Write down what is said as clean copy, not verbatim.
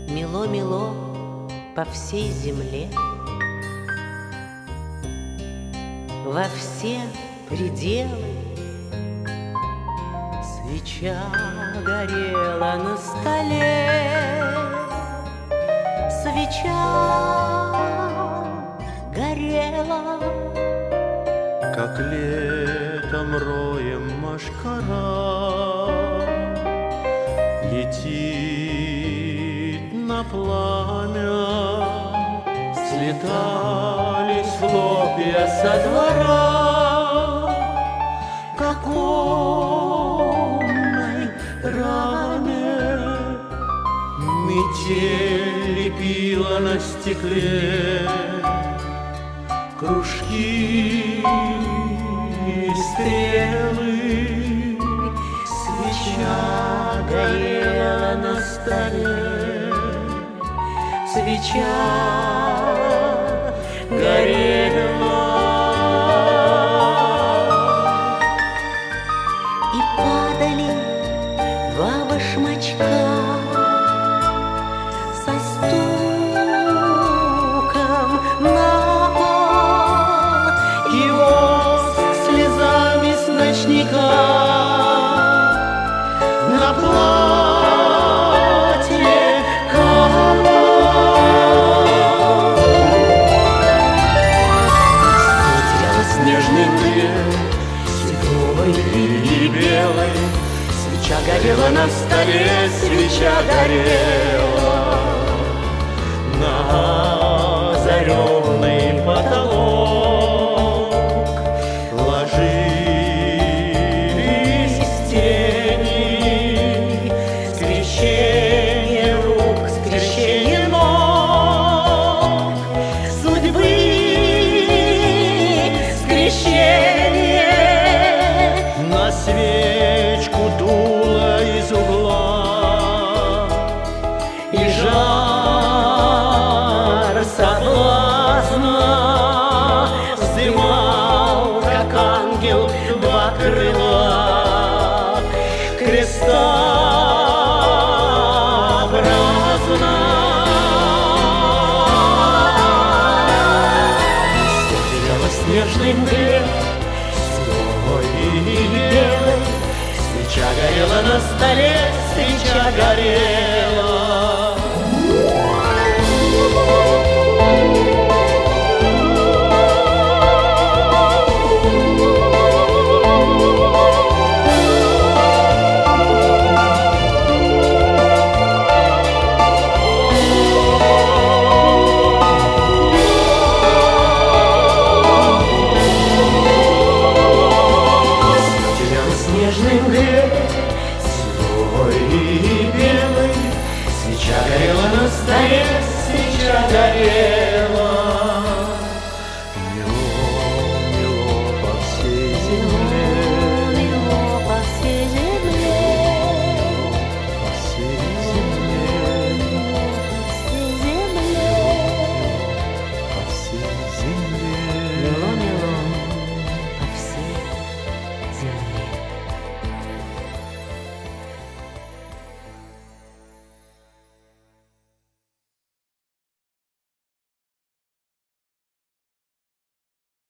Мело-мело по всей земле, во все пределы. Свеча горела на столе, свеча горела, как летом роем мошкара летит на пламя. Слетались хлопья со двора, как конной раме. Метель лепила на стекле кружки и стрелы. свеча горела на столе, свеча горела. И падали два башмачка со стуком на пол, и воск слезами с ночника на платье капал. Светила снежный мгле, седой и белой. Свеча горела на столе, свеча горела на озаренный потолок. Ложились тени, скрещение рук, скрещение ног судьбы, скрещение. На свечку дуло из угла, и жар соблазна вздымал, как ангел, два крыла крестообразно. Светила снежный мгле, седой и белой. Свеча горела на столе, свеча горела. Снежный мгле, седой и белый. Свеча горела на столе, свеча горела.